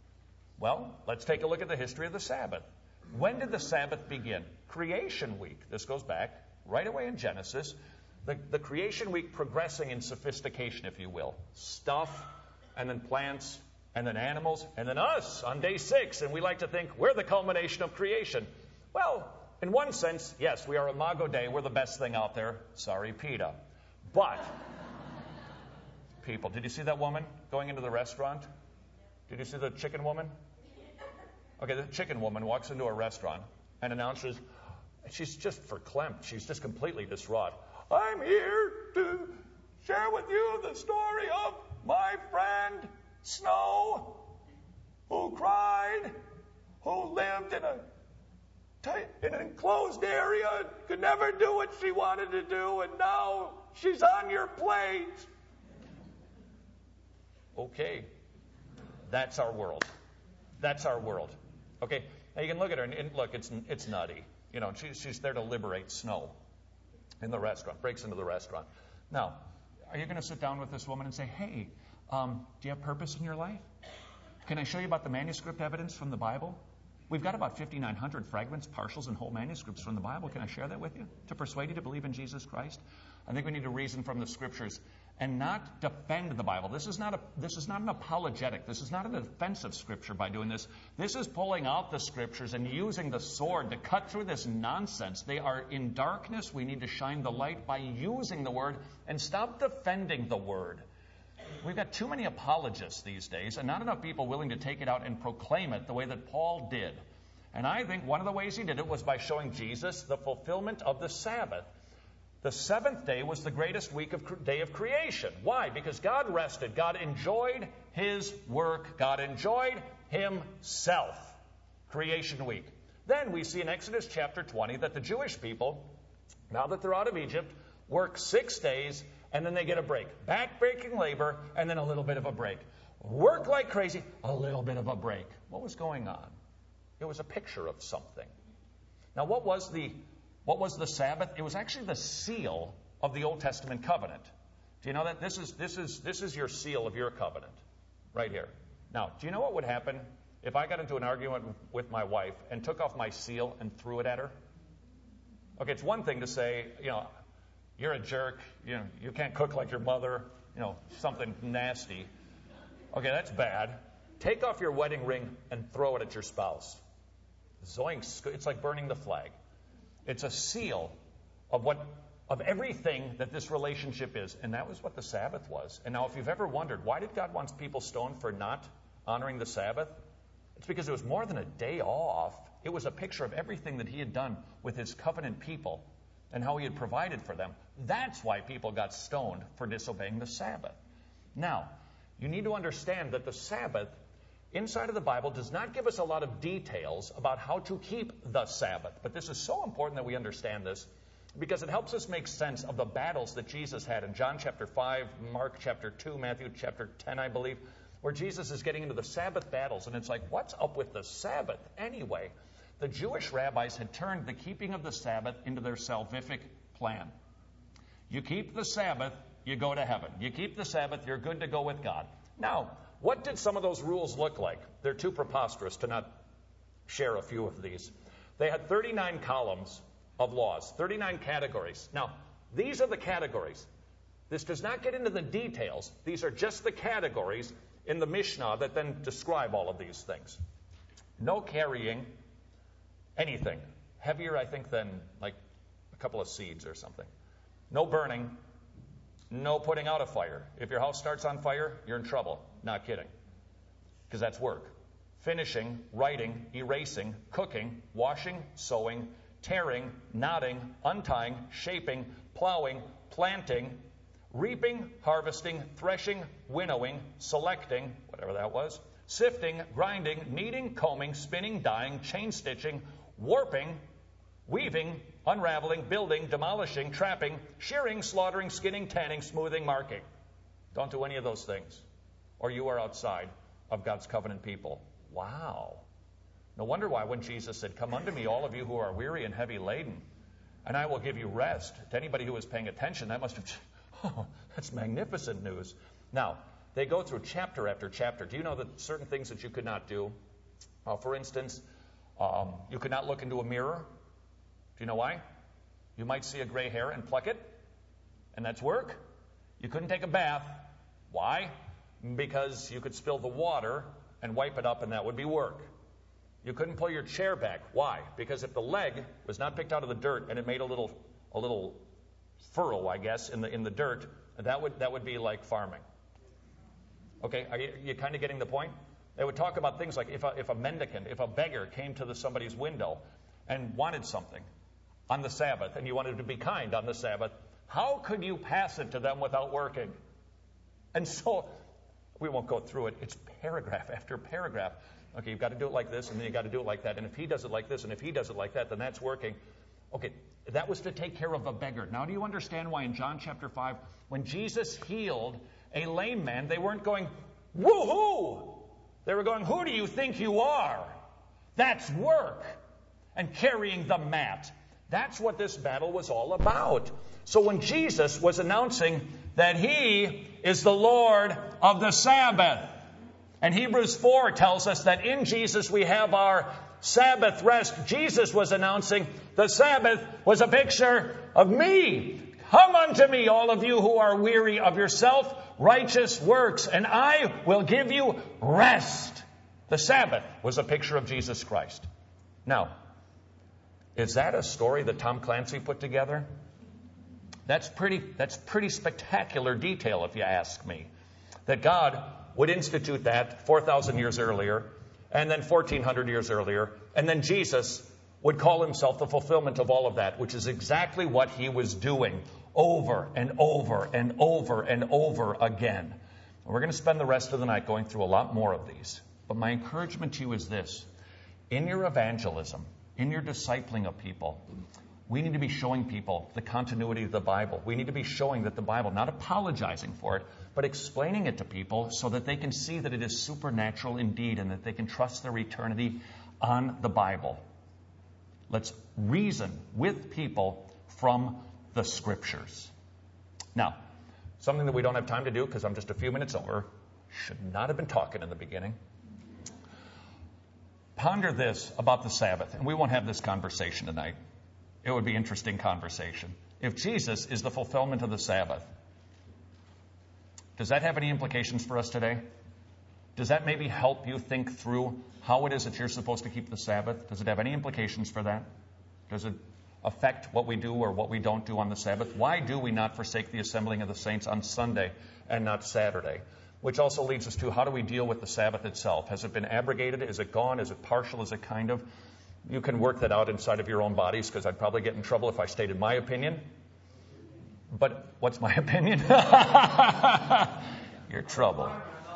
Well, let's take a look at the history of the Sabbath. When did the Sabbath begin? Creation week. This goes back right away in Genesis. The, the creation week progressing in sophistication, if you will. Stuff, and then plants, and then animals, and then us on day six. And we like to think we're the culmination of creation. Well, in one sense, yes, we are Imago Dei. We're the best thing out there. Sorry, PETA. But, people, did you see that woman going into the restaurant? Did you see the chicken woman? Okay, the chicken woman walks into a restaurant and announces, she's just verklempt. She's just completely distraught. I'm here to share with you the story of my friend Snow, who cried, who lived in a tight, in an enclosed area, could never do what she wanted to do, and now she's on your plate. Okay, that's our world. That's our world. Okay, Now you can look at her and, and look, it's it's nutty. You know, she, she's there to liberate snow in the restaurant, breaks into the restaurant. Now, are you going to sit down with this woman and say, hey, um, do you have purpose in your life? Can I show you about the manuscript evidence from the Bible? We've got about fifty-nine hundred fragments, partials, and whole manuscripts from the Bible. Can I share that with you to persuade you to believe in Jesus Christ? I think we need to reason from the Scriptures and not defend the Bible. This is not a this is not an apologetic. This is not an offensive Scripture by doing this. This is pulling out the Scriptures and using the sword to cut through this nonsense. They are in darkness. We need to shine the light by using the Word and stop defending the Word. We've got too many apologists these days and not enough people willing to take it out and proclaim it the way that Paul did. And I think one of the ways he did it was by showing Jesus the fulfillment of the Sabbath. The seventh day was the greatest week of day of creation. Why? Because God rested. God enjoyed His work. God enjoyed Himself. Creation week. Then we see in Exodus chapter twenty that the Jewish people, now that they're out of Egypt, work six days and then they get a break. Back-breaking labor and then a little bit of a break. Work like crazy, a little bit of a break. What was going on? It was a picture of something. Now, what was the what was the Sabbath? It was actually the seal of the Old Testament covenant. Do you know that? This is this is this is your seal of your covenant, right here. Now, do you know what would happen if I got into an argument with my wife and took off my seal and threw it at her? Okay, it's one thing to say, you know, you're a jerk, you know, you can't cook like your mother, you know, something nasty. Okay, that's bad. Take off your wedding ring and throw it at your spouse. Zoinks, it's like burning the flag. It's a seal of what of everything that this relationship is. And that was what the Sabbath was. And now if you've ever wondered, why did God want people stoned for not honoring the Sabbath? It's because it was more than a day off. It was a picture of everything that He had done with His covenant people and how He had provided for them. That's why people got stoned for disobeying the Sabbath. Now, you need to understand that the Sabbath inside of the Bible does not give us a lot of details about how to keep the Sabbath. But this is so important that we understand this because it helps us make sense of the battles that Jesus had in John chapter five, Mark chapter two, Matthew chapter ten, I believe, where Jesus is getting into the Sabbath battles. And it's like, what's up with the Sabbath anyway? The Jewish rabbis had turned the keeping of the Sabbath into their salvific plan. You keep the Sabbath, you go to heaven. You keep the Sabbath, you're good to go with God. Now, what did some of those rules look like? They're too preposterous to not share a few of these. They had thirty-nine columns of laws, thirty-nine categories. Now, these are the categories. This does not get into the details. These are just the categories in the Mishnah that then describe all of these things. No carrying anything heavier, I think, than like a couple of seeds or something. No burning. No putting out a fire. If your house starts on fire, you're in trouble. Not kidding. Because that's work. Finishing, writing, erasing, cooking, washing, sewing, tearing, knotting, untying, shaping, plowing, planting, reaping, harvesting, threshing, winnowing, selecting, whatever that was, sifting, grinding, kneading, combing, spinning, dyeing, chain stitching, warping, weaving, unraveling, building, demolishing, trapping, shearing, slaughtering, skinning, tanning, smoothing, marking. Don't do any of those things, or you are outside of God's covenant people. Wow. No wonder why when Jesus said, "Come unto me, all of you who are weary and heavy laden, and I will give you rest." To anybody who was paying attention, that must have, oh, that's magnificent news. Now, they go through chapter after chapter. Do you know that certain things that you could not do? Uh, for instance, um, you could not look into a mirror. Do you know why? You might see a gray hair and pluck it, and that's work. You couldn't take a bath. Why? Because you could spill the water and wipe it up, and that would be work. You couldn't pull your chair back. Why? Because if the leg was not picked out of the dirt and it made a little a little furrow, I guess, in the in the dirt, that would that would be like farming. Okay, are you, you kind of getting the point? They would talk about things like if a, if a mendicant, if a beggar came to the, somebody's window and wanted something on the Sabbath, and you wanted to be kind on the Sabbath, how could you pass it to them without working? And so, we won't go through it. It's paragraph after paragraph. Okay, you've got to do it like this, and then you've got to do it like that. And if he does it like this, and if he does it like that, then that's working. Okay, that was to take care of a beggar. Now, do you understand why in John chapter five, when Jesus healed a lame man, they weren't going, woo-hoo! They were going, who do you think you are? That's work. And carrying the mat. That's what this battle was all about. So when Jesus was announcing that he is the Lord of the Sabbath, and Hebrews four tells us that in Jesus we have our Sabbath rest, Jesus was announcing the Sabbath was a picture of me. Come unto me, all of you who are weary of your self-righteous works, and I will give you rest. The Sabbath was a picture of Jesus Christ. Now, is that a story that Tom Clancy put together? That's pretty, that's pretty spectacular detail, if you ask me. That God would institute that four thousand years earlier, and then fourteen hundred years earlier, and then Jesus would call himself the fulfillment of all of that, which is exactly what he was doing over and over and over and over again. And we're going to spend the rest of the night going through a lot more of these. But my encouragement to you is this. In your evangelism, in your discipling of people, we need to be showing people the continuity of the Bible. We need to be showing that the Bible, not apologizing for it, but explaining it to people so that they can see that it is supernatural indeed and that they can trust their eternity on the Bible. Let's reason with people from the Scriptures. Now, something that we don't have time to do because I'm just a few minutes over. Should not have been talking in the beginning. Ponder this about the Sabbath, and we won't have this conversation tonight. It would be interesting conversation. If Jesus is the fulfillment of the Sabbath, does that have any implications for us today? Does that maybe help you think through how it is that you're supposed to keep the Sabbath? Does it have any implications for that? Does it affect what we do or what we don't do on the Sabbath? Why do we not forsake the assembling of the saints on Sunday and not Saturday? Which also leads us to, how do we deal with the Sabbath itself? Has it been abrogated? Is it gone? Is it partial? Is it kind of? You can work that out inside of your own bodies, because I'd probably get in trouble if I stated my opinion. But what's my opinion? You're trouble.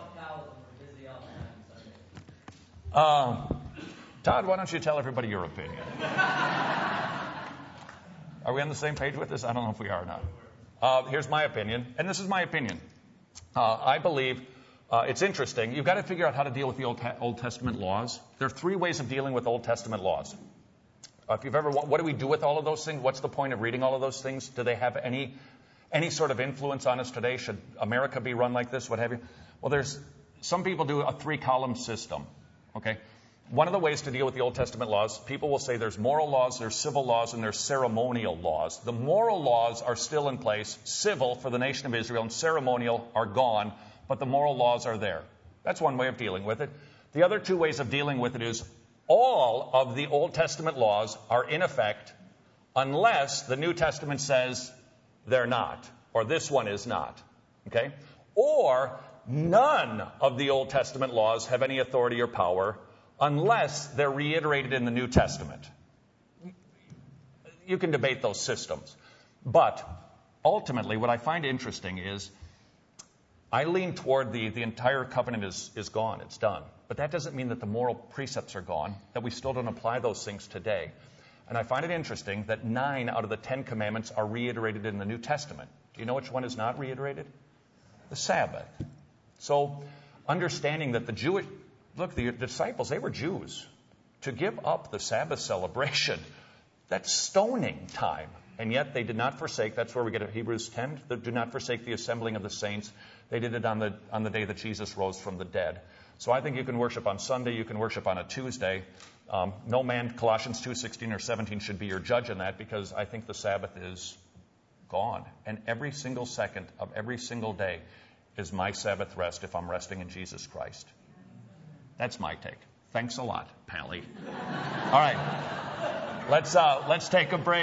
Um, Todd, why don't you tell everybody your opinion? Are we on the same page with this? I don't know if we are or not. Uh, here's my opinion, and this is my opinion. Uh, I believe uh, it's interesting. You've got to figure out how to deal with the Old, Old Testament laws. There are three ways of dealing with Old Testament laws. Uh, if you've ever, what do we do with all of those things? What's the point of reading all of those things? Do they have any any sort of influence on us today? Should America be run like this? What have you? Well, there's some people do a three-column system. Okay. One of the ways to deal with the Old Testament laws, people will say there's moral laws, there's civil laws, and there's ceremonial laws. The moral laws are still in place. Civil for the nation of Israel and ceremonial are gone, but the moral laws are there. That's one way of dealing with it. The other two ways of dealing with it is all of the Old Testament laws are in effect unless the New Testament says they're not, or this one is not. Okay? Or none of the Old Testament laws have any authority or power unless they're reiterated in the New Testament. You can debate those systems. But ultimately, what I find interesting is I lean toward the, the entire covenant is, is gone. It's done. But that doesn't mean that the moral precepts are gone, that we still don't apply those things today. And I find it interesting that nine out of the Ten Commandments are reiterated in the New Testament. Do you know which one is not reiterated? The Sabbath. So understanding that the Jewish... Look, the disciples, they were Jews. To give up the Sabbath celebration, that's stoning time. And yet they did not forsake, that's where we get Hebrews ten, they do not forsake the assembling of the saints. They did it on the on the day that Jesus rose from the dead. So I think you can worship on Sunday, you can worship on a Tuesday. Um, no man, Colossians two sixteen or seventeen should be your judge in that, because I think the Sabbath is gone. And every single second of every single day is my Sabbath rest if I'm resting in Jesus Christ. That's my take. Thanks a lot, Pally. All right. Let's uh, let's take a break.